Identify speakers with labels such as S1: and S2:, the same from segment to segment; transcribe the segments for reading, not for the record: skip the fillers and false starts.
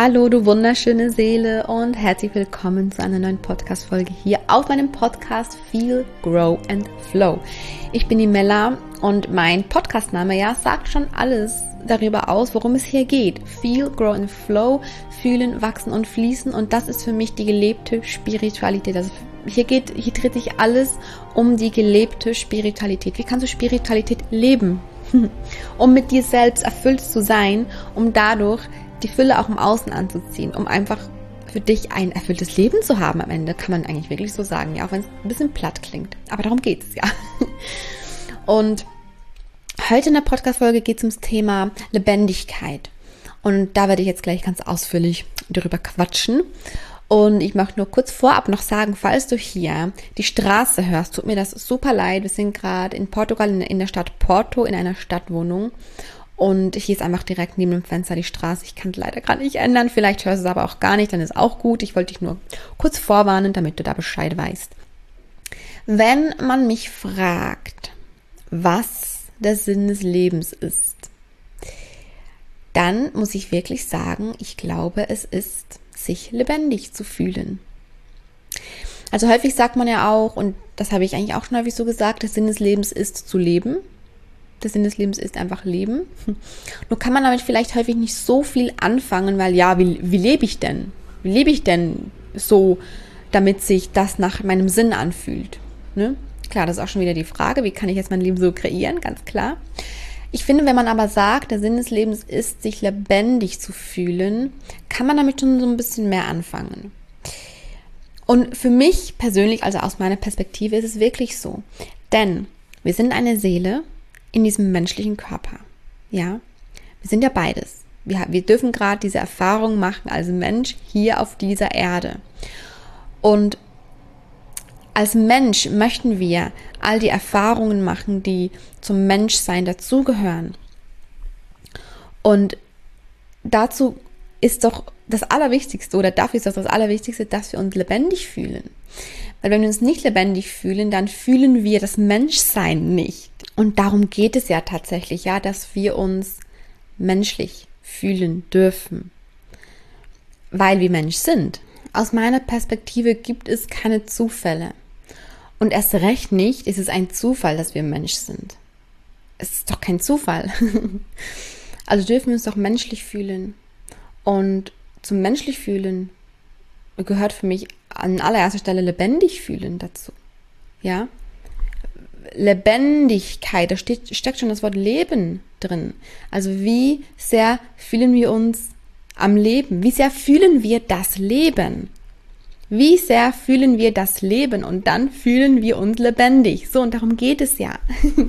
S1: Hallo, du wunderschöne Seele und herzlich willkommen zu einer neuen Podcast-Folge hier auf meinem Podcast Feel, Grow and Flow. Ich bin die Mella und mein Podcastname, sagt schon alles darüber aus, worum es hier geht. Feel, Grow and Flow, fühlen, wachsen und fließen, und das ist für mich die gelebte Spiritualität. Also hier dreht sich alles um die gelebte Spiritualität. Wie kannst du Spiritualität leben? Um mit dir selbst erfüllt zu sein, um dadurch die Fülle auch im Außen anzuziehen, um einfach für dich ein erfülltes Leben zu haben am Ende, kann man eigentlich wirklich so sagen, ja, auch wenn es ein bisschen platt klingt. Aber darum geht's, ja. Und heute in der Podcast-Folge geht es ums Thema Lebendigkeit. Und da werde ich jetzt gleich ganz ausführlich darüber quatschen. Und ich möchte nur kurz vorab noch sagen, falls du hier die Straße hörst, tut mir das super leid. Wir sind gerade in Portugal, in der Stadt Porto, in einer Stadtwohnung. Und hier ist einfach direkt neben dem Fenster die Straße. Ich kann es leider gerade nicht ändern. Vielleicht hörst du es aber auch gar nicht, dann ist auch gut. Ich wollte dich nur kurz vorwarnen, damit du da Bescheid weißt. Wenn man mich fragt, was der Sinn des Lebens ist, dann muss ich wirklich sagen, ich glaube, es ist, sich lebendig zu fühlen. Also häufig sagt man ja auch, und das habe ich eigentlich auch schon häufig so gesagt, der Sinn des Lebens ist zu leben. Der Sinn des Lebens ist einfach Leben. Nur kann man damit vielleicht häufig nicht so viel anfangen, weil wie lebe ich denn? Wie lebe ich denn so, damit sich das nach meinem Sinn anfühlt? Ne? Klar, das ist auch schon wieder die Frage, wie kann ich jetzt mein Leben so kreieren? Ganz klar. Ich finde, wenn man aber sagt, der Sinn des Lebens ist, sich lebendig zu fühlen, kann man damit schon so ein bisschen mehr anfangen. Und für mich persönlich, also aus meiner Perspektive, ist es wirklich so. Denn wir sind eine Seele in diesem menschlichen Körper. Ja, wir sind ja beides. Wir dürfen gerade diese Erfahrung machen als Mensch hier auf dieser Erde. Und als Mensch möchten wir all die Erfahrungen machen, die zum Menschsein dazugehören. Und dazu ist doch das Allerwichtigste, oder dafür ist das Allerwichtigste, dass wir uns lebendig fühlen. Weil wenn wir uns nicht lebendig fühlen, dann fühlen wir das Menschsein nicht. Und darum geht es ja tatsächlich, ja, dass wir uns menschlich fühlen dürfen. Weil wir Mensch sind. Aus meiner Perspektive gibt es keine Zufälle. Und erst recht nicht ist es ein Zufall, dass wir Mensch sind. Es ist doch kein Zufall. Also dürfen wir uns doch menschlich fühlen. Und zum menschlich fühlen gehört für mich an allererster Stelle lebendig fühlen dazu. Ja? Lebendigkeit, da steckt schon das Wort Leben drin. Also wie sehr fühlen wir uns am Leben? Wie sehr fühlen wir das Leben? Wie sehr fühlen wir das Leben? Und dann fühlen wir uns lebendig. So, und darum geht es ja.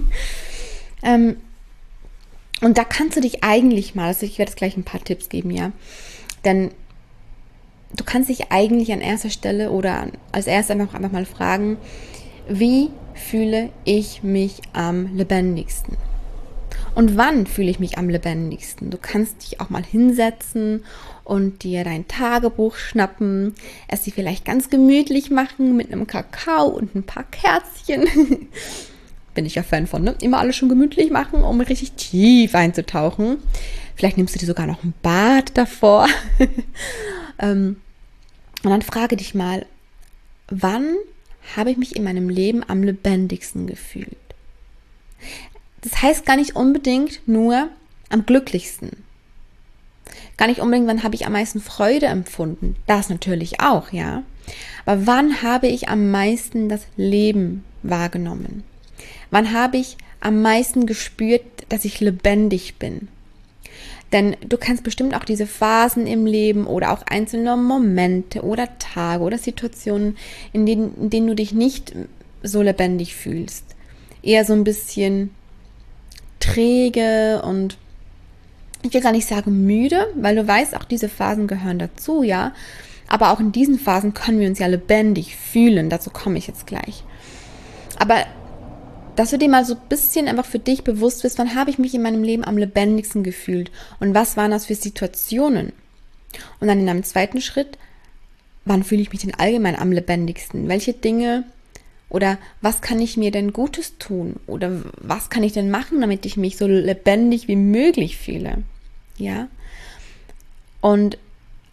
S1: Und da kannst du dich eigentlich mal, also ich werde jetzt gleich ein paar Tipps geben, ja. Denn du kannst dich eigentlich an erster Stelle oder als erstes einfach mal fragen, wie fühle ich mich am lebendigsten? Und wann fühle ich mich am lebendigsten? Du kannst dich auch mal hinsetzen und dir dein Tagebuch schnappen, es dir vielleicht ganz gemütlich machen mit einem Kakao und ein paar Kerzchen. Bin ich ja Fan von, ne? Immer alles schon gemütlich machen, um richtig tief einzutauchen. Vielleicht nimmst du dir sogar noch ein Bad davor. Und dann frage dich mal, wann habe ich mich in meinem Leben am lebendigsten gefühlt? Das heißt gar nicht unbedingt nur am glücklichsten. Gar nicht unbedingt, wann habe ich am meisten Freude empfunden. Das natürlich auch, ja. Aber wann habe ich am meisten das Leben wahrgenommen? Wann habe ich am meisten gespürt, dass ich lebendig bin? Denn du kennst bestimmt auch diese Phasen im Leben oder auch einzelne Momente oder Tage oder Situationen, in denen du dich nicht so lebendig fühlst. Eher so ein bisschen träge und ich will gar nicht sagen müde, weil du weißt, auch diese Phasen gehören dazu, ja. Aber auch in diesen Phasen können wir uns ja lebendig fühlen. Dazu komme ich jetzt gleich. Aber dass du dir mal so ein bisschen einfach für dich bewusst bist, wann habe ich mich in meinem Leben am lebendigsten gefühlt und was waren das für Situationen? Und dann in einem zweiten Schritt, wann fühle ich mich denn allgemein am lebendigsten? Welche Dinge oder was kann ich mir denn Gutes tun? Oder was kann ich denn machen, damit ich mich so lebendig wie möglich fühle? Ja? Und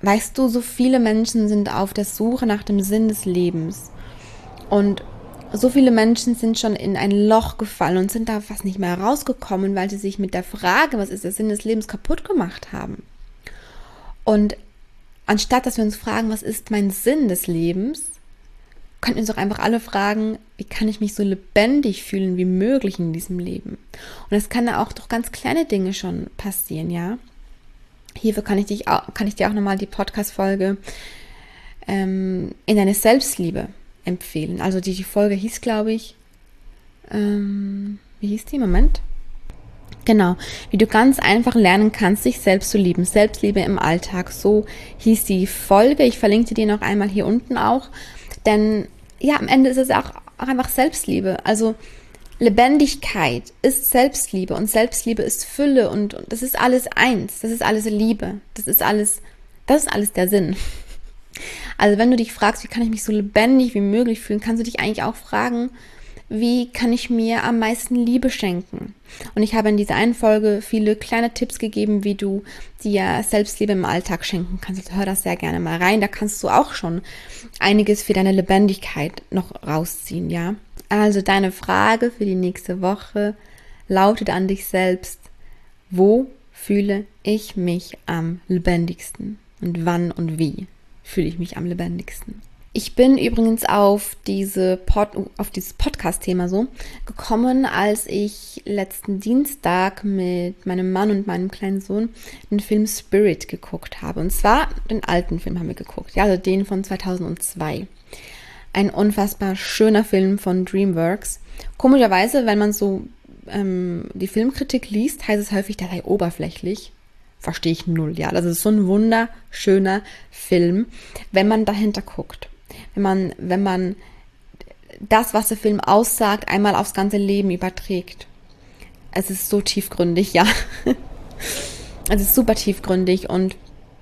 S1: weißt du, so viele Menschen sind auf der Suche nach dem Sinn des Lebens. Und so viele Menschen sind schon in ein Loch gefallen und sind da fast nicht mehr rausgekommen, weil sie sich mit der Frage, was ist der Sinn des Lebens, kaputt gemacht haben. Und anstatt, dass wir uns fragen, was ist mein Sinn des Lebens, könnten wir uns doch einfach alle fragen, wie kann ich mich so lebendig fühlen wie möglich in diesem Leben? Und das kann ja auch durch ganz kleine Dinge schon passieren, ja. Hierfür kann ich dir auch nochmal die Podcast-Folge in deine Selbstliebe empfehlen. Also die Folge hieß, glaube ich, wie hieß die? Moment. Genau, wie du ganz einfach lernen kannst, dich selbst zu lieben. Selbstliebe im Alltag, so hieß die Folge. Ich verlinke dir noch einmal hier unten auch. Denn ja, am Ende ist es auch einfach Selbstliebe. Also Lebendigkeit ist Selbstliebe und Selbstliebe ist Fülle und das ist alles eins. Das ist alles Liebe. Das ist alles der Sinn. Also wenn du dich fragst, wie kann ich mich so lebendig wie möglich fühlen, kannst du dich eigentlich auch fragen, wie kann ich mir am meisten Liebe schenken? Und ich habe in dieser einen Folge viele kleine Tipps gegeben, wie du dir Selbstliebe im Alltag schenken kannst. Also hör das sehr gerne mal rein. Da kannst du auch schon einiges für deine Lebendigkeit noch rausziehen, ja? Also deine Frage für die nächste Woche lautet an dich selbst: Wo fühle ich mich am lebendigsten? Und wann und wie fühle ich mich am lebendigsten? Ich bin übrigens auf dieses Podcast-Thema so gekommen, als ich letzten Dienstag mit meinem Mann und meinem kleinen Sohn den Film Spirit geguckt habe. Und zwar den alten Film haben wir geguckt, ja, also den von 2002. Ein unfassbar schöner Film von DreamWorks. Komischerweise, wenn man so die Filmkritik liest, heißt es häufig, der sei oberflächlich. Verstehe ich null, ja. Das ist so ein wunderschöner Film, wenn man dahinter guckt. Wenn man das, was der Film aussagt, einmal aufs ganze Leben überträgt. Es ist so tiefgründig, ja. Es ist super tiefgründig und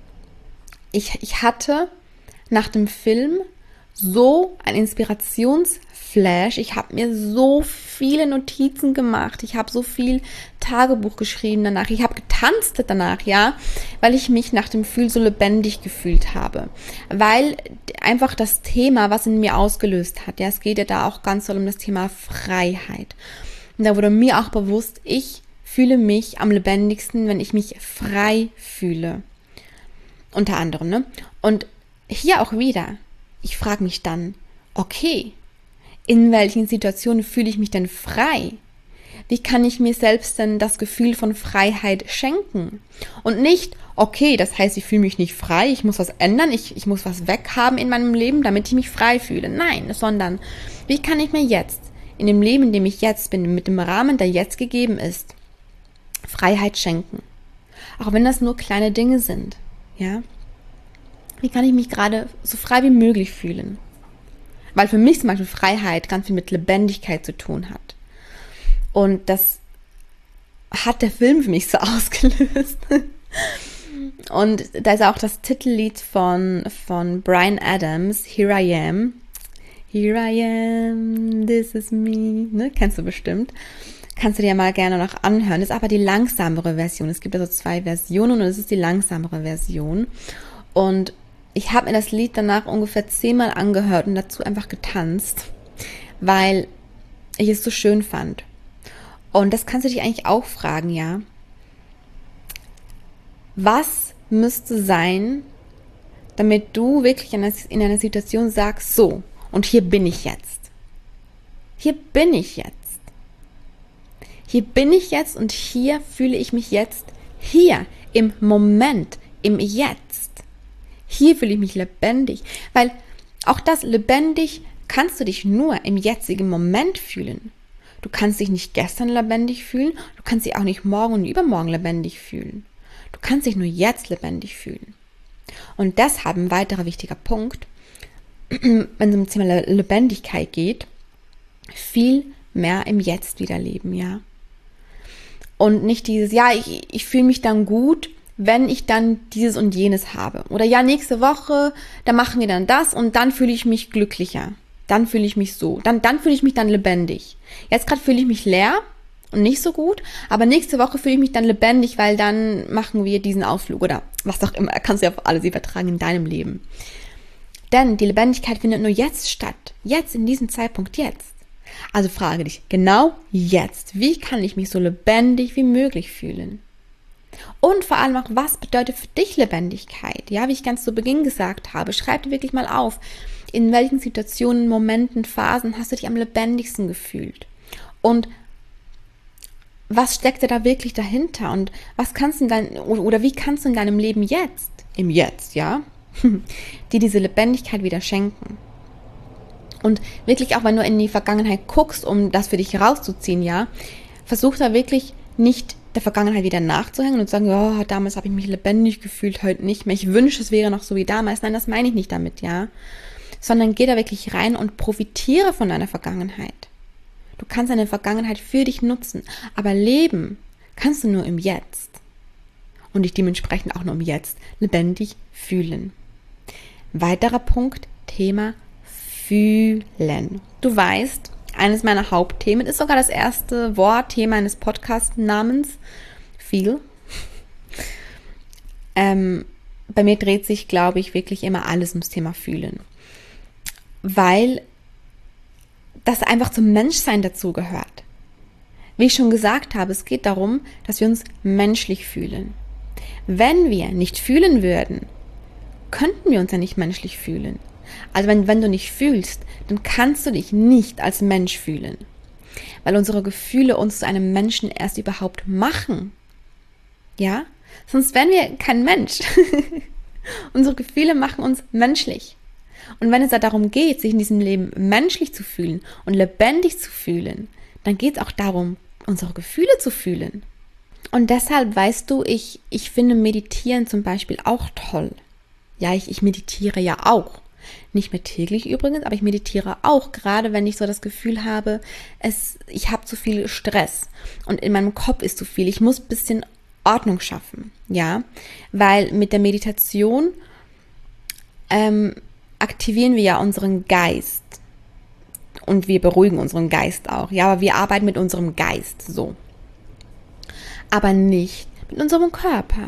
S1: ich hatte nach dem Film so ein Inspirationsflash. Ich habe mir so viele Notizen gemacht. Ich habe so viel Tagebuch geschrieben danach. Ich habe getanzt danach, ja, weil ich mich nach dem Film so lebendig gefühlt habe. Weil einfach das Thema, was in mir ausgelöst hat, ja, es geht ja da auch ganz doll um das Thema Freiheit. Und da wurde mir auch bewusst, ich fühle mich am lebendigsten, wenn ich mich frei fühle. Unter anderem, ne? Und hier auch wieder, ich frage mich dann, okay, in welchen Situationen fühle ich mich denn frei? Wie kann ich mir selbst denn das Gefühl von Freiheit schenken? Und nicht, okay, das heißt, ich fühle mich nicht frei, ich muss was ändern, ich muss was weghaben in meinem Leben, damit ich mich frei fühle. Nein, sondern, wie kann ich mir jetzt, in dem Leben, in dem ich jetzt bin, mit dem Rahmen, der jetzt gegeben ist, Freiheit schenken? Auch wenn das nur kleine Dinge sind, ja? Wie kann ich mich gerade so frei wie möglich fühlen? Weil für mich zum Beispiel Freiheit ganz viel mit Lebendigkeit zu tun hat. Und das hat der Film für mich so ausgelöst. Und da ist auch das Titellied von Bryan Adams, Here I Am. Here I am, this is me. Ne? Kennst du bestimmt. Kannst du dir mal gerne noch anhören. Das ist aber die langsamere Version. Es gibt also 2 Versionen und es ist die langsamere Version. Und ich habe mir das Lied danach ungefähr 10-mal angehört und dazu einfach getanzt, weil ich es so schön fand. Und das kannst du dich eigentlich auch fragen, ja. Was müsste sein, damit du wirklich in einer Situation sagst, so, und hier bin ich jetzt. Hier bin ich jetzt. Hier bin ich jetzt und hier fühle ich mich jetzt. Hier, im Moment, im Jetzt. Hier fühle ich mich lebendig, weil auch das lebendig kannst du dich nur im jetzigen Moment fühlen. Du kannst dich nicht gestern lebendig fühlen, du kannst dich auch nicht morgen und übermorgen lebendig fühlen. Du kannst dich nur jetzt lebendig fühlen. Und deshalb ein weiterer wichtiger Punkt, wenn es um das Thema Lebendigkeit geht, viel mehr im Jetzt wieder leben, ja. Und nicht dieses, ja, ich fühle mich dann gut, wenn ich dann dieses und jenes habe. Oder ja, nächste Woche, da machen wir dann das und dann fühle ich mich glücklicher. Dann fühle ich mich so. Dann fühle ich mich dann lebendig. Jetzt gerade fühle ich mich leer und nicht so gut, aber nächste Woche fühle ich mich dann lebendig, weil dann machen wir diesen Ausflug oder was auch immer, kannst du ja auf alles übertragen in deinem Leben. Denn die Lebendigkeit findet nur jetzt statt, jetzt in diesem Zeitpunkt, jetzt. Also frage dich, genau jetzt, wie kann ich mich so lebendig wie möglich fühlen? Und vor allem auch, was bedeutet für dich Lebendigkeit? Ja, wie ich ganz zu Beginn gesagt habe, schreib dir wirklich mal auf, in welchen Situationen, Momenten, Phasen hast du dich am lebendigsten gefühlt? Und was steckt da wirklich dahinter? Und was kannst du wie kannst du in deinem Leben jetzt, im Jetzt, ja, dir diese Lebendigkeit wieder schenken? Und wirklich auch, wenn du in die Vergangenheit guckst, um das für dich rauszuziehen, ja, versuch da wirklich nicht der Vergangenheit wieder nachzuhängen und zu sagen, oh, damals habe ich mich lebendig gefühlt, heute nicht mehr. Ich wünsche, es wäre noch so wie damals. Nein, das meine ich nicht damit, ja. Sondern geh da wirklich rein und profitiere von deiner Vergangenheit. Du kannst deine Vergangenheit für dich nutzen, aber leben kannst du nur im Jetzt. Und dich dementsprechend auch nur im Jetzt lebendig fühlen. Weiterer Punkt, Thema Fühlen. Du weißt, eines meiner Hauptthemen ist sogar das erste Thema eines Podcast-Namens, Feel. Bei mir dreht sich, glaube ich, wirklich immer alles ums Thema Fühlen. Weil das einfach zum Menschsein dazugehört. Wie ich schon gesagt habe, es geht darum, dass wir uns menschlich fühlen. Wenn wir nicht fühlen würden, könnten wir uns ja nicht menschlich fühlen. Also wenn du nicht fühlst, dann kannst du dich nicht als Mensch fühlen. Weil unsere Gefühle uns zu einem Menschen erst überhaupt machen. Ja? Sonst wären wir kein Mensch. Unsere Gefühle machen uns menschlich. Und wenn es da darum geht, sich in diesem Leben menschlich zu fühlen und lebendig zu fühlen, dann geht es auch darum, unsere Gefühle zu fühlen. Und deshalb, weißt du, ich finde Meditieren zum Beispiel auch toll. Ja, ich meditiere ja auch. Nicht mehr täglich übrigens, aber ich meditiere auch, gerade wenn ich so das Gefühl habe, ich habe zu viel Stress und in meinem Kopf ist zu viel. Ich muss ein bisschen Ordnung schaffen, ja, weil mit der Meditation aktivieren wir ja unseren Geist und wir beruhigen unseren Geist auch, ja, aber wir arbeiten mit unserem Geist so, aber nicht mit unserem Körper.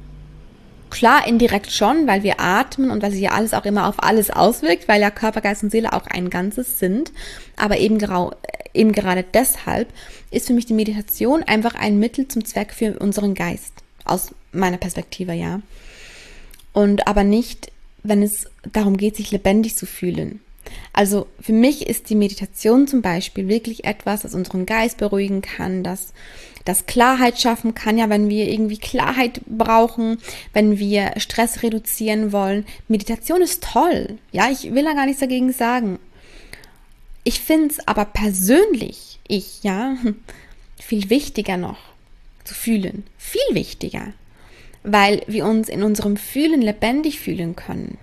S1: Klar, indirekt schon, weil wir atmen und weil sich ja alles auch immer auf alles auswirkt, weil ja Körper, Geist und Seele auch ein Ganzes sind. Aber eben gerade deshalb ist für mich die Meditation einfach ein Mittel zum Zweck für unseren Geist. Aus meiner Perspektive, ja. Und aber nicht, wenn es darum geht, sich lebendig zu fühlen. Also für mich ist die Meditation zum Beispiel wirklich etwas, das unseren Geist beruhigen kann, das Klarheit schaffen kann, ja, wenn wir irgendwie Klarheit brauchen, wenn wir Stress reduzieren wollen. Meditation ist toll, ja, ich will da gar nichts dagegen sagen. Ich finde es aber persönlich, viel wichtiger noch zu fühlen, viel wichtiger, weil wir uns in unserem Fühlen lebendig fühlen können.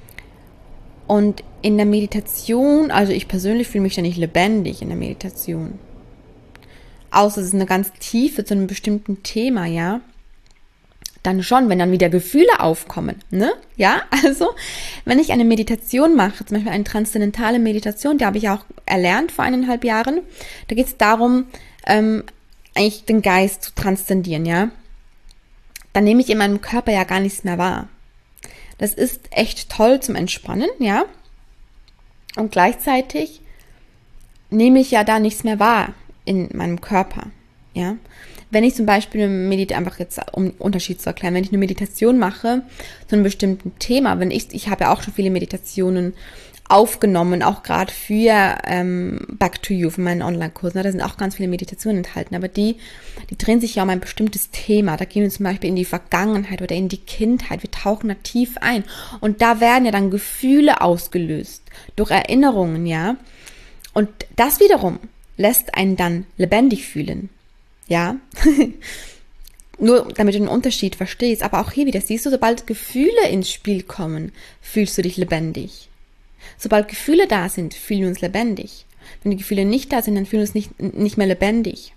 S1: Und in der Meditation, also ich persönlich fühle mich ja nicht lebendig in der Meditation. Außer es ist eine ganz tiefe zu einem bestimmten Thema, ja. Dann schon, wenn dann wieder Gefühle aufkommen, ne? Ja, also, wenn ich eine Meditation mache, zum Beispiel eine transzendentale Meditation, die habe ich auch erlernt vor 1,5 Jahren, da geht es darum, eigentlich den Geist zu transzendieren, ja. Dann nehme ich in meinem Körper ja gar nichts mehr wahr. Das ist echt toll zum Entspannen, ja. Und gleichzeitig nehme ich ja da nichts mehr wahr in meinem Körper, ja. Wenn ich zum Beispiel einfach jetzt, um einen Unterschied zu erklären, wenn ich eine Meditation mache zu einem bestimmten Thema, ich habe ja auch schon viele Meditationen aufgenommen, auch gerade für Back to You, für meinen Online-Kursen, da sind auch ganz viele Meditationen enthalten, aber die drehen sich ja um ein bestimmtes Thema, da gehen wir zum Beispiel in die Vergangenheit oder in die Kindheit, wir tauchen da tief ein und da werden ja dann Gefühle ausgelöst durch Erinnerungen, ja, und das wiederum lässt einen dann lebendig fühlen, ja, nur damit du den Unterschied verstehst, aber auch hier wieder, siehst du, sobald Gefühle ins Spiel kommen, fühlst du dich lebendig. Sobald Gefühle da sind, fühlen wir uns lebendig. Wenn die Gefühle nicht da sind, dann fühlen wir uns nicht mehr lebendig.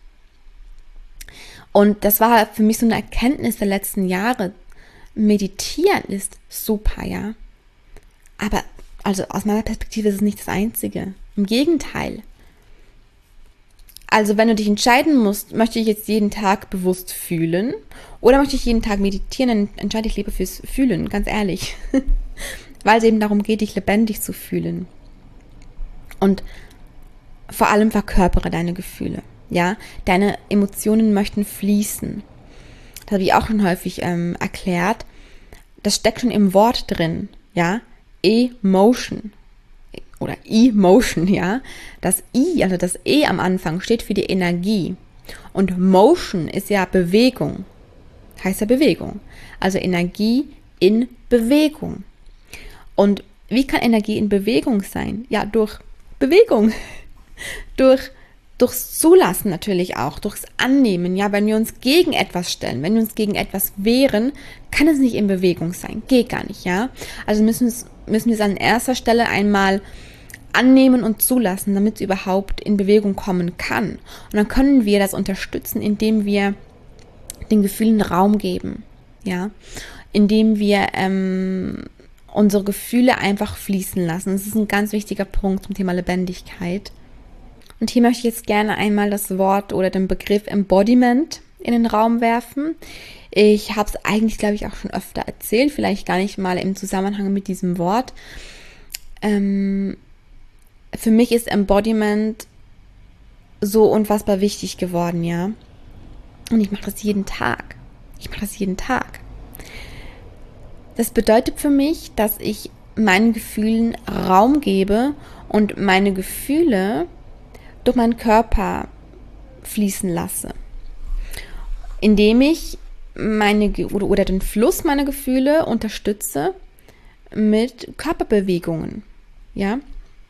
S1: Und das war für mich so eine Erkenntnis der letzten Jahre. Meditieren ist super, ja. Aber also aus meiner Perspektive ist es nicht das Einzige. Im Gegenteil. Also wenn du dich entscheiden musst, möchte ich jetzt jeden Tag bewusst fühlen oder möchte ich jeden Tag meditieren, dann entscheide ich lieber fürs Fühlen, ganz ehrlich. Weil es eben darum geht, dich lebendig zu fühlen. Und vor allem verkörpere deine Gefühle. Ja, deine Emotionen möchten fließen. Das habe ich auch schon häufig erklärt. Das steckt schon im Wort drin. Ja, Emotion oder Emotion, ja. Das I, also das E am Anfang steht für die Energie. Und Motion ist ja Bewegung. Heißt ja Bewegung. Also Energie in Bewegung. Und wie kann Energie in Bewegung sein? Ja, durch Bewegung. Durchs Zulassen natürlich auch, durchs Annehmen. Ja, wenn wir uns gegen etwas stellen, wenn wir uns gegen etwas wehren, kann es nicht in Bewegung sein. Geht gar nicht, ja. Also müssen wir es an erster Stelle einmal annehmen und zulassen, damit es überhaupt in Bewegung kommen kann. Und dann können wir das unterstützen, indem wir den Gefühlen Raum geben, ja, indem wir unsere Gefühle einfach fließen lassen. Das ist ein ganz wichtiger Punkt zum Thema Lebendigkeit. Und hier möchte ich jetzt gerne einmal das Wort oder den Begriff Embodiment in den Raum werfen. Ich habe es eigentlich, glaube ich, auch schon öfter erzählt, vielleicht gar nicht mal im Zusammenhang mit diesem Wort. Für mich ist Embodiment so unfassbar wichtig geworden, ja. Und ich mache das jeden Tag. Das bedeutet für mich, dass ich meinen Gefühlen Raum gebe und meine Gefühle durch meinen Körper fließen lasse. Indem ich oder den Fluss meiner Gefühle unterstütze mit Körperbewegungen. Ja?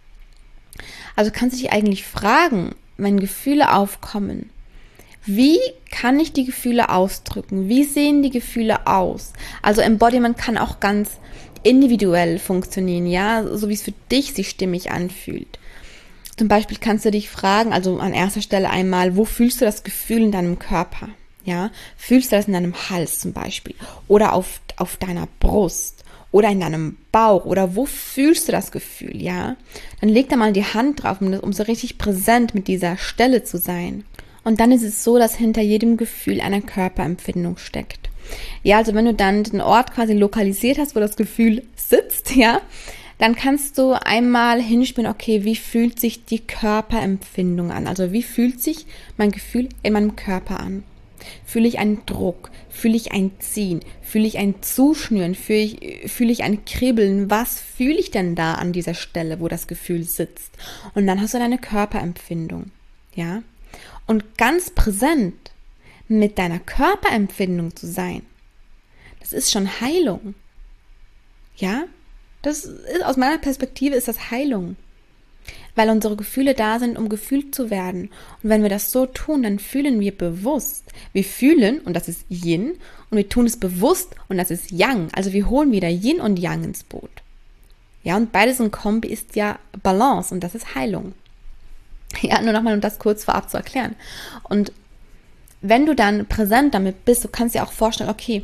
S1: Also kannst du dich eigentlich fragen, wenn Gefühle aufkommen, wie kann ich die Gefühle ausdrücken? Wie sehen die Gefühle aus? Also Embodiment kann auch ganz individuell funktionieren, ja, so wie es für dich sich stimmig anfühlt. Zum Beispiel kannst du dich fragen, also an erster Stelle einmal, wo fühlst du das Gefühl in deinem Körper? Ja, fühlst du das in deinem Hals zum Beispiel oder auf deiner Brust oder in deinem Bauch oder wo fühlst du das Gefühl? Ja, dann leg da mal die Hand drauf, um so richtig präsent mit dieser Stelle zu sein. Und dann ist es so, dass hinter jedem Gefühl eine Körperempfindung steckt. Ja, also wenn du dann den Ort quasi lokalisiert hast, wo das Gefühl sitzt, ja, dann kannst du einmal hinspüren, okay, wie fühlt sich die Körperempfindung an? Also wie fühlt sich mein Gefühl in meinem Körper an? Fühle ich einen Druck? Fühle ich ein Ziehen? Fühle ich ein Zuschnüren? Fühle ich ein Kribbeln? Was fühle ich denn da an dieser Stelle, wo das Gefühl sitzt? Und dann hast du deine Körperempfindung, ja? Und ganz präsent mit deiner Körperempfindung zu sein, das ist schon Heilung, ja? Das ist, aus meiner Perspektive ist das Heilung, weil unsere Gefühle da sind, um gefühlt zu werden. Und wenn wir das so tun, dann fühlen wir bewusst. Wir fühlen, und das ist Yin, und wir tun es bewusst, und das ist Yang. Also wir holen wieder Yin und Yang ins Boot. Ja, und beides in Kombi ist ja Balance, und das ist Heilung. Ja, nur nochmal, um das kurz vorab zu erklären. Und wenn du dann präsent damit bist, du kannst dir auch vorstellen, okay,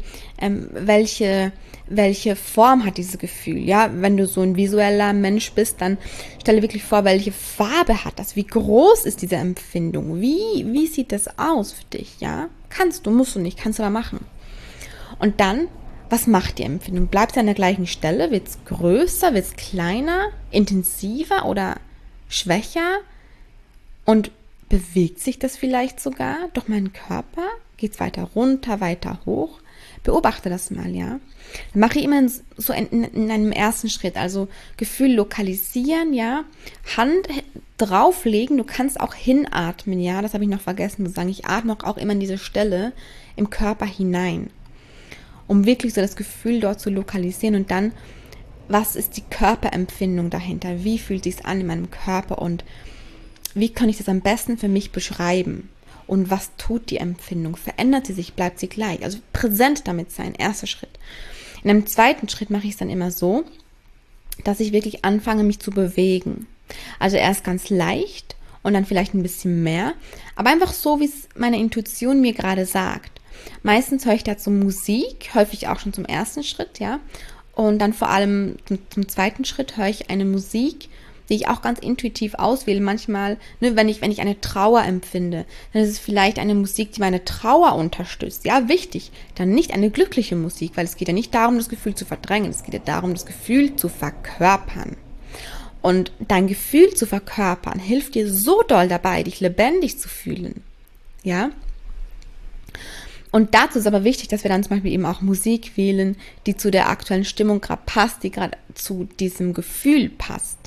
S1: welche Form hat dieses Gefühl? Ja, wenn du so ein visueller Mensch bist, dann stelle wirklich vor, welche Farbe hat das? Wie groß ist diese Empfindung? Wie sieht das aus für dich? Ja, musst du nicht, kannst du aber machen. Und dann, was macht die Empfindung? Bleibt sie an der gleichen Stelle? Wird es größer? Wird es kleiner? Intensiver oder schwächer? Und bewegt sich das vielleicht sogar durch meinen Körper? Geht es weiter runter, weiter hoch? Beobachte das mal, ja. Dann mache ich immer so in einem ersten Schritt, also Gefühl lokalisieren, ja. Hand drauflegen, du kannst auch hinatmen, ja. Das habe ich noch vergessen zu sagen. Ich atme auch immer in diese Stelle im Körper hinein, um wirklich so das Gefühl dort zu lokalisieren. Und dann, was ist die Körperempfindung dahinter? Wie fühlt es sich an in meinem Körper und wie kann ich das am besten für mich beschreiben? Und was tut die Empfindung? Verändert sie sich? Bleibt sie gleich? Also präsent damit sein, erster Schritt. In einem zweiten Schritt mache ich es dann immer so, dass ich wirklich anfange, mich zu bewegen. Also erst ganz leicht und dann vielleicht ein bisschen mehr, aber einfach so, wie es meine Intuition mir gerade sagt. Meistens höre ich dazu Musik, häufig auch schon zum ersten Schritt, ja. Und dann vor allem zum zweiten Schritt höre ich eine Musik, die ich auch ganz intuitiv auswähle. Manchmal, ne, wenn ich eine Trauer empfinde, dann ist es vielleicht eine Musik, die meine Trauer unterstützt. Ja, wichtig. Dann nicht eine glückliche Musik, weil es geht ja nicht darum, das Gefühl zu verdrängen. Es geht ja darum, das Gefühl zu verkörpern. Und dein Gefühl zu verkörpern hilft dir so doll dabei, dich lebendig zu fühlen. Ja? Und dazu ist aber wichtig, dass wir dann zum Beispiel eben auch Musik wählen, die zu der aktuellen Stimmung gerade passt, die gerade zu diesem Gefühl passt.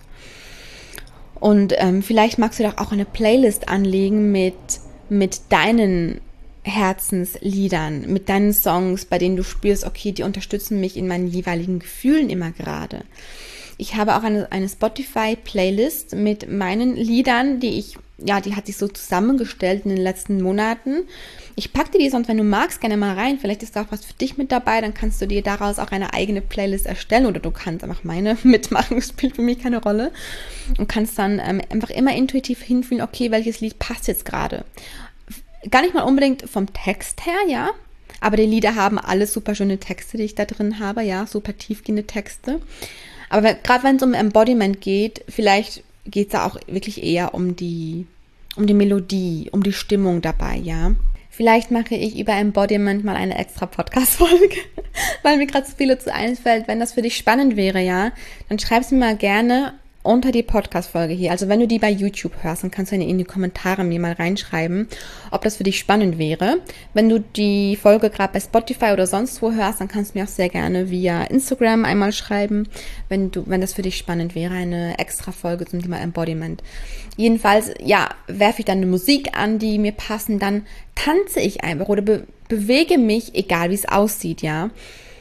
S1: Und vielleicht magst du doch auch eine Playlist anlegen mit deinen Herzensliedern, mit deinen Songs, bei denen du spürst, okay, die unterstützen mich in meinen jeweiligen Gefühlen immer gerade. Ich habe auch eine Spotify-Playlist mit meinen Liedern, die hat sich so zusammengestellt in den letzten Monaten. Ich packe dir die sonst, wenn du magst, gerne mal rein. Vielleicht ist da auch was für dich mit dabei, dann kannst du dir daraus auch eine eigene Playlist erstellen oder du kannst einfach meine mitmachen, das spielt für mich keine Rolle. Und kannst dann einfach immer intuitiv hinfühlen, okay, welches Lied passt jetzt gerade. Gar nicht mal unbedingt vom Text her, ja, aber die Lieder haben alle super schöne Texte, die ich da drin habe, ja, super tiefgehende Texte. Aber gerade wenn es um Embodiment geht, vielleicht geht es da auch wirklich eher um die Melodie, um die Stimmung dabei, ja. Vielleicht mache ich über Embodiment mal eine extra Podcast-Folge, weil mir gerade so viel dazu einfällt. Wenn das für dich spannend wäre, ja, dann schreib es mir mal gerne unter die Podcast-Folge hier. Also wenn du die bei YouTube hörst, dann kannst du in die Kommentare mir mal reinschreiben, ob das für dich spannend wäre. Wenn du die Folge gerade bei Spotify oder sonst wo hörst, dann kannst du mir auch sehr gerne via Instagram einmal schreiben, wenn das für dich spannend wäre, eine extra Folge zum Thema Embodiment. Jedenfalls, ja, werfe ich dann eine Musik an, die mir passen, dann tanze ich einfach oder bewege mich, egal wie es aussieht, ja,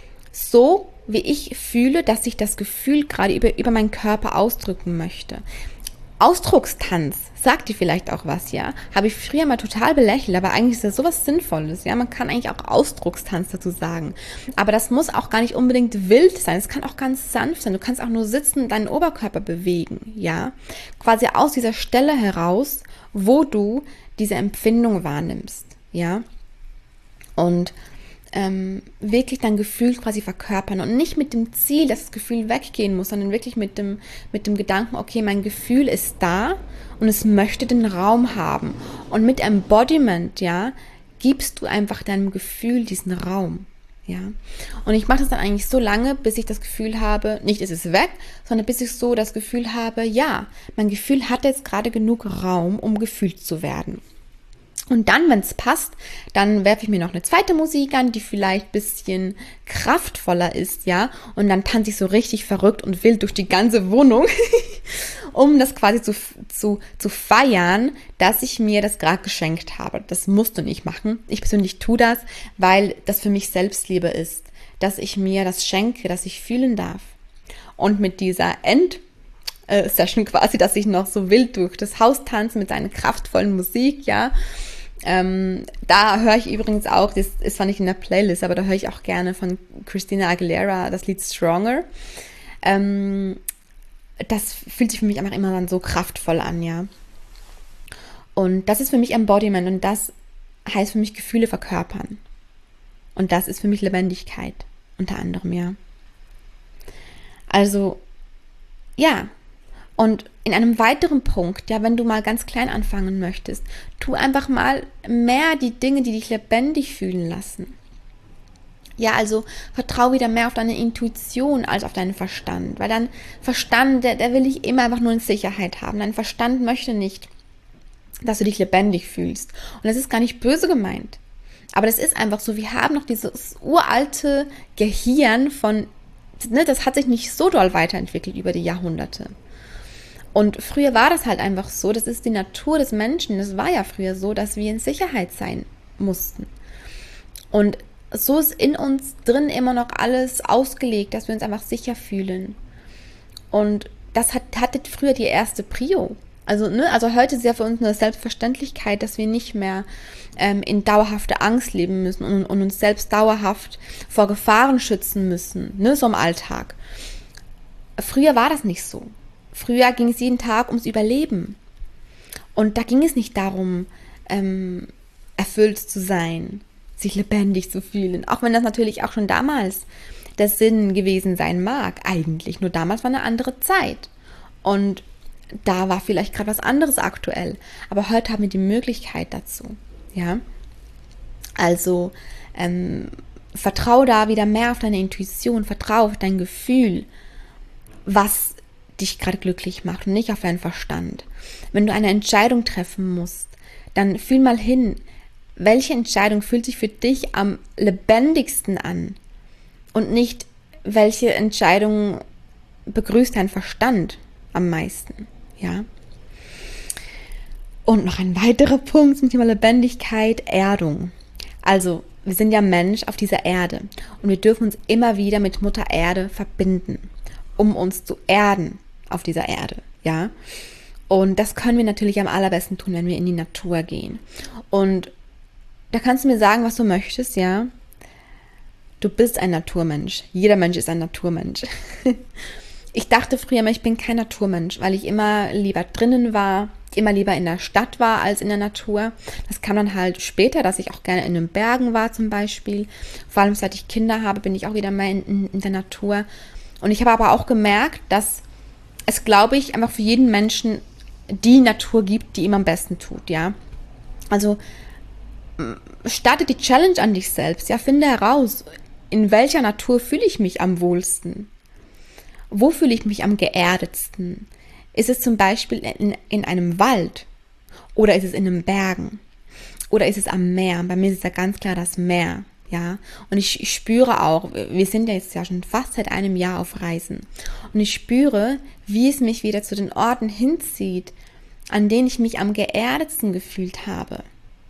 S1: so wie ich fühle, dass ich das Gefühl gerade über meinen Körper ausdrücken möchte. Ausdruckstanz, sagt dir vielleicht auch was, ja? Habe ich früher mal total belächelt, aber eigentlich ist das sowas Sinnvolles, ja? Man kann eigentlich auch Ausdruckstanz dazu sagen. Aber das muss auch gar nicht unbedingt wild sein, es kann auch ganz sanft sein. Du kannst auch nur sitzen und deinen Oberkörper bewegen, ja? Quasi aus dieser Stelle heraus, wo du diese Empfindung wahrnimmst, ja? Und wirklich dein Gefühl quasi verkörpern und nicht mit dem Ziel, dass das Gefühl weggehen muss, sondern wirklich mit dem Gedanken, okay, mein Gefühl ist da und es möchte den Raum haben. Und mit Embodiment, ja, gibst du einfach deinem Gefühl diesen Raum, ja. Und ich mache das dann eigentlich so lange, bis ich das Gefühl habe, nicht ist es weg, sondern bis ich so das Gefühl habe, ja, mein Gefühl hat jetzt gerade genug Raum, um gefühlt zu werden. Und dann, wenn es passt, dann werfe ich mir noch eine zweite Musik an, die vielleicht ein bisschen kraftvoller ist, ja. Und dann tanze ich so richtig verrückt und wild durch die ganze Wohnung, um das quasi zu feiern, dass ich mir das gerade geschenkt habe. Das musst du nicht machen. Ich persönlich tue das, weil das für mich Selbstliebe ist, dass ich mir das schenke, dass ich fühlen darf. Und mit dieser Session quasi, dass ich noch so wild durch das Haus tanze mit seiner kraftvollen Musik, ja. Da höre ich übrigens auch, das ist zwar nicht in der Playlist, aber da höre ich auch gerne von Christina Aguilera das Lied Stronger. Das fühlt sich für mich einfach immer dann so kraftvoll an, ja. Und das ist für mich Embodiment und das heißt für mich Gefühle verkörpern. Und das ist für mich Lebendigkeit, unter anderem, ja. Also, ja. Und in einem weiteren Punkt, ja, wenn du mal ganz klein anfangen möchtest, tu einfach mal mehr die Dinge, die dich lebendig fühlen lassen. Ja, also vertrau wieder mehr auf deine Intuition als auf deinen Verstand, weil dein Verstand, der will dich immer einfach nur in Sicherheit haben. Dein Verstand möchte nicht, dass du dich lebendig fühlst. Und das ist gar nicht böse gemeint. Aber das ist einfach so, wir haben noch dieses uralte Gehirn von, ne, das hat sich nicht so doll weiterentwickelt über die Jahrhunderte. Und früher war das halt einfach so, das ist die Natur des Menschen, das war ja früher so, dass wir in Sicherheit sein mussten. Und so ist in uns drin immer noch alles ausgelegt, dass wir uns einfach sicher fühlen. Und das hatte früher die erste Prio. Also heute ist ja für uns eine Selbstverständlichkeit, dass wir nicht mehr in dauerhafter Angst leben müssen und uns selbst dauerhaft vor Gefahren schützen müssen, ne, so im Alltag. Früher war das nicht so. Früher ging es jeden Tag ums Überleben. Und da ging es nicht darum, erfüllt zu sein, sich lebendig zu fühlen. Auch wenn das natürlich auch schon damals der Sinn gewesen sein mag, eigentlich. Nur damals war eine andere Zeit. Und da war vielleicht gerade was anderes aktuell. Aber heute haben wir die Möglichkeit dazu. Ja, also vertraue da wieder mehr auf deine Intuition, vertraue auf dein Gefühl, was dich gerade glücklich macht und nicht auf deinen Verstand. Wenn du eine Entscheidung treffen musst, dann fühl mal hin, welche Entscheidung fühlt sich für dich am lebendigsten an und nicht, welche Entscheidung begrüßt dein Verstand am meisten, ja. Und noch ein weiterer Punkt zum Thema Lebendigkeit, Erdung. Also, wir sind ja Mensch auf dieser Erde und wir dürfen uns immer wieder mit Mutter Erde verbinden, um uns zu erden auf dieser Erde, ja. Und das können wir natürlich am allerbesten tun, wenn wir in die Natur gehen. Und da kannst du mir sagen, was du möchtest, ja. Du bist ein Naturmensch. Jeder Mensch ist ein Naturmensch. Ich dachte früher immer, ich bin kein Naturmensch, weil ich immer lieber drinnen war, immer lieber in der Stadt war als in der Natur. Das kam dann halt später, dass ich auch gerne in den Bergen war zum Beispiel. Vor allem seit ich Kinder habe, bin ich auch wieder mehr in der Natur. Und ich habe aber auch gemerkt, dass es, glaube ich, einfach für jeden Menschen die Natur gibt, die ihm am besten tut, ja. Also starte die Challenge an dich selbst, ja, finde heraus, in welcher Natur fühle ich mich am wohlsten? Wo fühle ich mich am geerdetsten? Ist es zum Beispiel in einem Wald? Oder ist es in den Bergen? Oder ist es am Meer? Bei mir ist es ja ganz klar das Meer, ja. Und ich spüre auch, wir sind ja jetzt ja schon fast seit einem Jahr auf Reisen. Und ich spüre, wie es mich wieder zu den Orten hinzieht, an denen ich mich am geerdetsten gefühlt habe.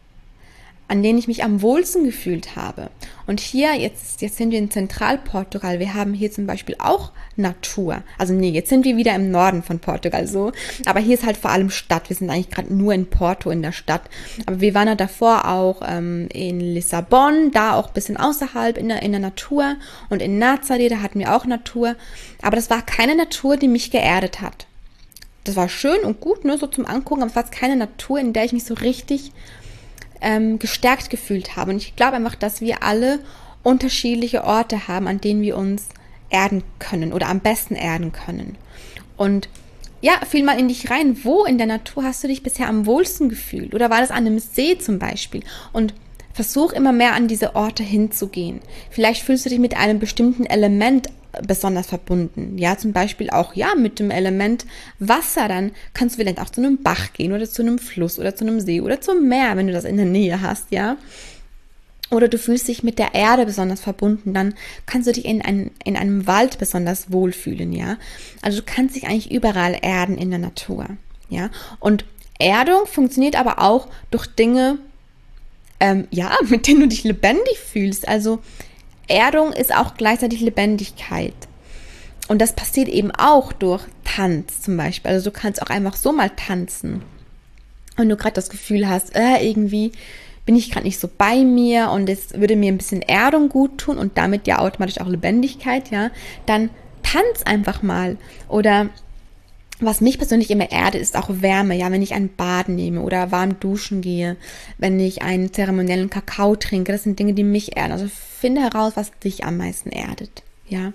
S1: An denen ich mich am wohlsten gefühlt habe. Und hier, jetzt sind wir in Zentralportugal, wir haben hier zum Beispiel auch Natur. Also nee, jetzt sind wir wieder im Norden von Portugal so, aber hier ist halt vor allem Stadt. Wir sind eigentlich gerade nur in Porto in der Stadt. Aber wir waren ja davor auch in Lissabon, da auch ein bisschen außerhalb in der Natur. Und in Nazaré, da hatten wir auch Natur. Aber das war keine Natur, die mich geerdet hat. Das war schön und gut, nur so zum Angucken, aber es war keine Natur, in der ich mich so richtig gestärkt gefühlt habe. Und ich glaube einfach, dass wir alle unterschiedliche Orte haben, an denen wir uns erden können oder am besten erden können. Und ja, fühl mal in dich rein, wo in der Natur hast du dich bisher am wohlsten gefühlt? Oder war das an einem See zum Beispiel? Und versuch immer mehr an diese Orte hinzugehen. Vielleicht fühlst du dich mit einem bestimmten Element besonders verbunden. Ja, zum Beispiel auch, ja, mit dem Element Wasser. Dann kannst du vielleicht auch zu einem Bach gehen oder zu einem Fluss oder zu einem See oder zum Meer, wenn du das in der Nähe hast, ja. Oder du fühlst dich mit der Erde besonders verbunden, dann kannst du dich in einem Wald besonders wohlfühlen, ja. Also du kannst dich eigentlich überall erden in der Natur, ja. Und Erdung funktioniert aber auch durch Dinge, mit denen du dich lebendig fühlst. Also Erdung ist auch gleichzeitig Lebendigkeit. Und das passiert eben auch durch Tanz zum Beispiel. Also du kannst auch einfach so mal tanzen. Und du gerade das Gefühl hast, irgendwie bin ich gerade nicht so bei mir und es würde mir ein bisschen Erdung gut tun und damit ja automatisch auch Lebendigkeit, ja, dann tanz einfach mal. Oder was mich persönlich immer erdet, ist auch Wärme, ja, wenn ich ein Bad nehme oder warm duschen gehe, wenn ich einen zeremoniellen Kakao trinke, das sind Dinge, die mich erden. Also finde heraus, was dich am meisten erdet, ja.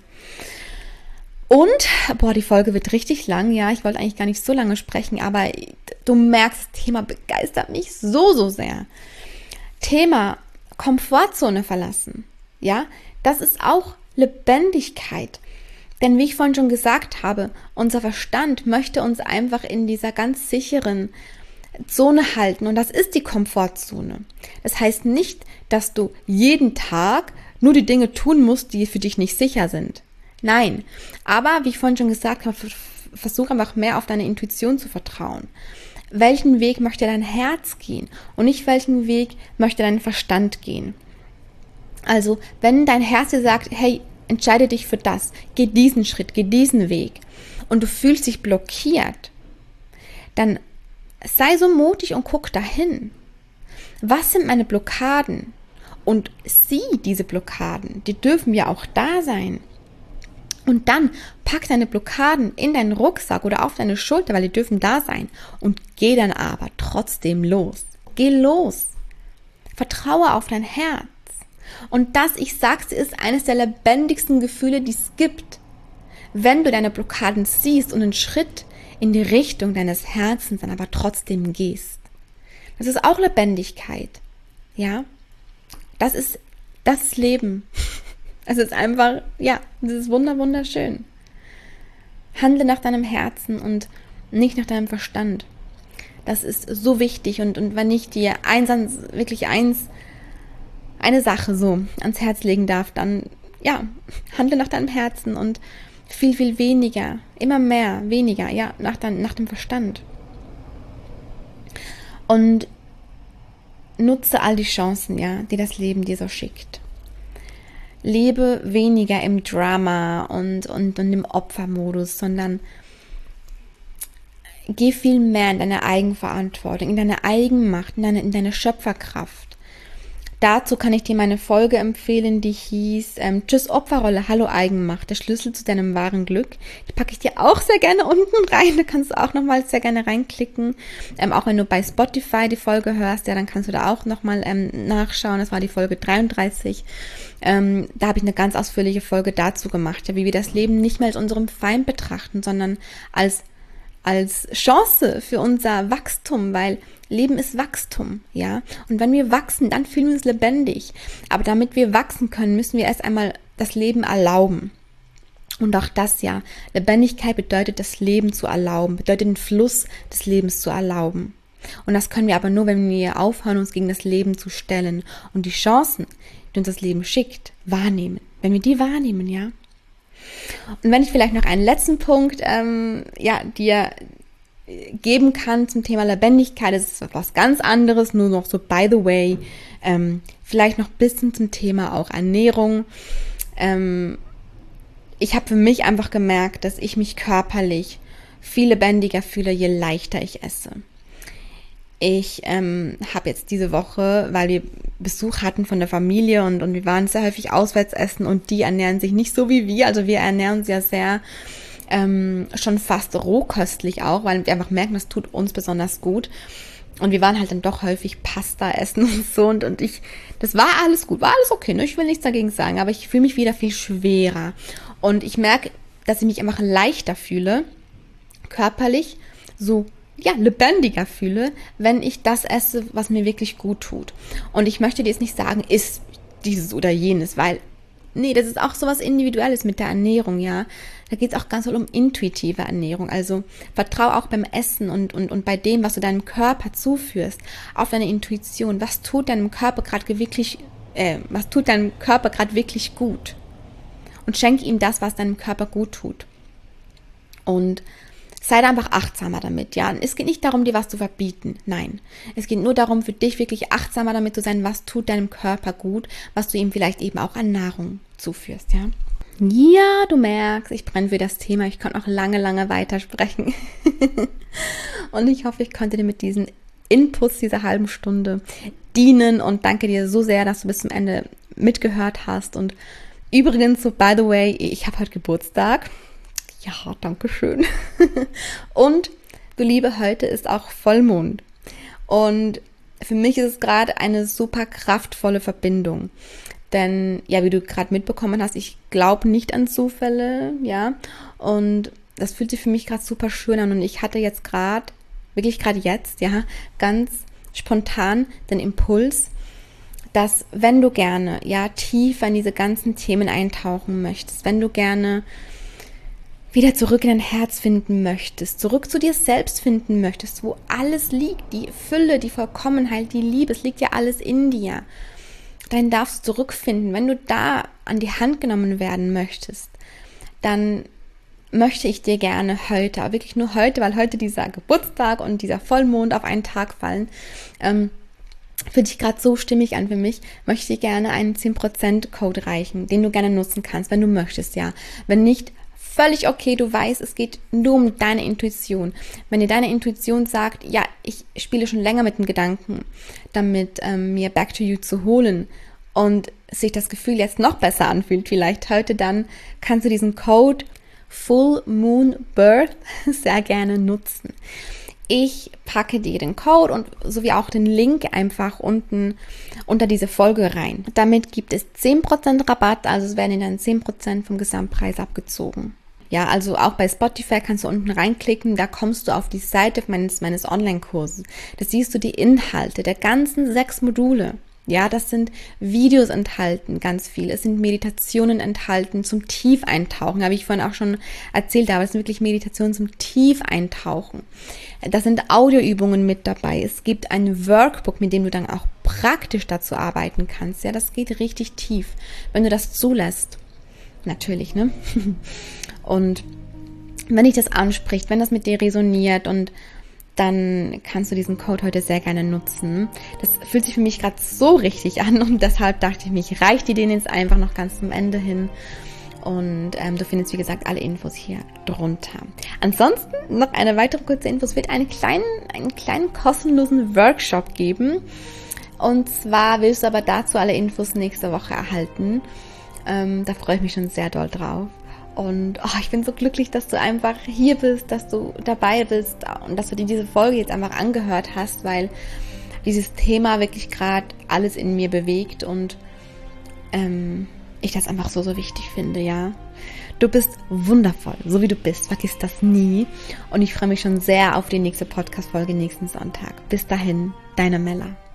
S1: Und, die Folge wird richtig lang, ja, ich wollte eigentlich gar nicht so lange sprechen, aber du merkst, das Thema begeistert mich so, so sehr. Thema Komfortzone verlassen, ja, das ist auch Lebendigkeit. Denn wie ich vorhin schon gesagt habe, unser Verstand möchte uns einfach in dieser ganz sicheren Zone halten und das ist die Komfortzone. Das heißt nicht, dass du jeden Tag nur die Dinge tun musst, die für dich nicht sicher sind. Nein, aber wie ich vorhin schon gesagt habe, versuch einfach mehr auf deine Intuition zu vertrauen. Welchen Weg möchte dein Herz gehen und nicht welchen Weg möchte dein Verstand gehen. Also, wenn dein Herz dir sagt, hey, entscheide dich für das, geh diesen Schritt, geh diesen Weg und du fühlst dich blockiert, dann sei so mutig und guck dahin. Was sind meine Blockaden? Und sieh diese Blockaden, die dürfen ja auch da sein. Und dann pack deine Blockaden in deinen Rucksack oder auf deine Schulter, weil die dürfen da sein. Und geh dann aber trotzdem los. Geh los. Vertraue auf dein Herz. Und das, ich sag's dir, ist eines der lebendigsten Gefühle, die es gibt. Wenn du deine Blockaden siehst und einen Schritt in die Richtung deines Herzens dann aber trotzdem gehst. Das ist auch Lebendigkeit. Ja, das ist Leben. Es ist einfach, ja, das ist wunderschön. Handle nach deinem Herzen und nicht nach deinem Verstand. Das ist so wichtig und wenn ich dir eine Sache so ans Herz legen darf, dann, ja, handle nach deinem Herzen und viel, viel weniger, immer mehr, weniger, ja, nach dem Verstand. Und nutze all die Chancen, ja, die das Leben dir so schickt. Lebe weniger im Drama und im Opfermodus, sondern geh viel mehr in deine Eigenverantwortung, in deine Eigenmacht, in deine Schöpferkraft. Dazu kann ich dir meine Folge empfehlen, die hieß Tschüss Opferrolle, hallo Eigenmacht, der Schlüssel zu deinem wahren Glück. Die packe ich dir auch sehr gerne unten rein, da kannst du auch nochmal sehr gerne reinklicken. Auch wenn du bei Spotify die Folge hörst, ja, dann kannst du da auch nochmal nachschauen, das war die Folge 33. Da habe ich eine ganz ausführliche Folge dazu gemacht, ja, wie wir das Leben nicht mehr als unserem Feind betrachten, sondern als Chance für unser Wachstum, weil Leben ist Wachstum, ja. Und wenn wir wachsen, dann fühlen wir uns lebendig. Aber damit wir wachsen können, müssen wir erst einmal das Leben erlauben. Und auch das, ja, Lebendigkeit bedeutet, das Leben zu erlauben, bedeutet den Fluss des Lebens zu erlauben. Und das können wir aber nur, wenn wir aufhören, uns gegen das Leben zu stellen und die Chancen, die uns das Leben schickt, wahrnehmen. Wenn wir die wahrnehmen, ja. Und wenn ich vielleicht noch einen letzten Punkt dir geben kann zum Thema Lebendigkeit, das ist was ganz anderes, nur noch so by the way, vielleicht noch ein bisschen zum Thema auch Ernährung. Ich habe für mich einfach gemerkt, dass ich mich körperlich viel lebendiger fühle, je leichter ich esse. Ich habe jetzt diese Woche, weil wir Besuch hatten von der Familie und wir waren sehr häufig auswärts essen und die ernähren sich nicht so wie wir. Also wir ernähren uns ja sehr schon fast rohköstlich auch, weil wir einfach merken, das tut uns besonders gut. Und wir waren halt dann doch häufig Pasta essen und so und das war alles gut, war alles okay, ne? Ich will nichts dagegen sagen, aber ich fühle mich wieder viel schwerer. Und ich merke, dass ich mich einfach leichter fühle, körperlich so lebendiger fühle, wenn ich das esse, was mir wirklich gut tut. Und ich möchte dir jetzt nicht sagen, isst dieses oder jenes, weil, nee, das ist auch sowas Individuelles mit der Ernährung, ja. Da geht es auch ganz viel um intuitive Ernährung. Also vertrau auch beim Essen und bei dem, was du deinem Körper zuführst, auf deine Intuition. Was tut deinem Körper gerade wirklich gut? Und schenke ihm das, was deinem Körper gut tut. Und sei da einfach achtsamer damit, ja. Und es geht nicht darum, dir was zu verbieten, nein. Es geht nur darum, für dich wirklich achtsamer damit zu sein, was tut deinem Körper gut, was du ihm vielleicht eben auch an Nahrung zuführst, ja. Ja, du merkst, ich brenne für das Thema, ich konnte noch lange weitersprechen. Und ich hoffe, ich konnte dir mit diesen Inputs dieser halben Stunde dienen und danke dir so sehr, dass du bis zum Ende mitgehört hast. Und übrigens, so by the way, ich habe heute Geburtstag. Ja, danke schön. Und du Liebe, heute ist auch Vollmond. Und für mich ist es gerade eine super kraftvolle Verbindung. Denn, ja, wie du gerade mitbekommen hast, ich glaube nicht an Zufälle, ja. Und das fühlt sich für mich gerade super schön an. Und ich hatte jetzt wirklich gerade jetzt, ja, ganz spontan den Impuls, dass wenn du gerne, ja, tiefer in diese ganzen Themen eintauchen möchtest, wenn du gerne wieder zurück in dein Herz finden möchtest, zurück zu dir selbst finden möchtest, wo alles liegt, die Fülle, die Vollkommenheit, die Liebe, es liegt ja alles in dir. Dann darfst du zurückfinden. Wenn du da an die Hand genommen werden möchtest, dann möchte ich dir gerne heute, aber wirklich nur heute, weil heute dieser Geburtstag und dieser Vollmond auf einen Tag fallen, fühlt sich gerade so stimmig an für mich, möchte ich dir gerne einen 10% Code reichen, den du gerne nutzen kannst, wenn du möchtest, ja. Wenn nicht, völlig okay, du weißt, es geht nur um deine Intuition. Wenn dir deine Intuition sagt, ja, ich spiele schon länger mit dem Gedanken, damit mir Back to You zu holen und sich das Gefühl jetzt noch besser anfühlt, vielleicht heute, dann kannst du diesen Code Full Moon Birth sehr gerne nutzen. Ich packe dir den Code und sowie auch den Link einfach unten unter diese Folge rein. Damit gibt es 10% Rabatt, also es werden dann 10% vom Gesamtpreis abgezogen. Ja, also auch bei Spotify kannst du unten reinklicken, da kommst du auf die Seite meines Online-Kurses. Da siehst du die Inhalte der ganzen 6 Module. Ja, das sind Videos enthalten, ganz viel. Es sind Meditationen enthalten zum Tiefeintauchen, habe ich vorhin auch schon erzählt, aber es sind wirklich Meditationen zum Tiefeintauchen. Da sind Audioübungen mit dabei. Es gibt ein Workbook, mit dem du dann auch praktisch dazu arbeiten kannst. Ja, das geht richtig tief, wenn du das zulässt. Natürlich, ne? Und wenn dich das anspricht, wenn das mit dir resoniert, und dann kannst du diesen Code heute sehr gerne nutzen. Das fühlt sich für mich gerade so richtig an, und deshalb dachte ich mir, ich reiche dir den jetzt einfach noch ganz zum Ende hin. Und du findest, wie gesagt, alle Infos hier drunter. Ansonsten noch eine weitere kurze Info. Es wird einen kleinen kostenlosen Workshop geben. Und zwar willst du aber dazu alle Infos nächste Woche erhalten. Da freue ich mich schon sehr doll drauf. Und ich bin so glücklich, dass du einfach hier bist, dass du dabei bist und dass du dir diese Folge jetzt einfach angehört hast, weil dieses Thema wirklich gerade alles in mir bewegt und ich das einfach so wichtig finde, ja. Du bist wundervoll, so wie du bist, vergiss das nie. Und ich freue mich schon sehr auf die nächste Podcast-Folge nächsten Sonntag. Bis dahin, deine Mella.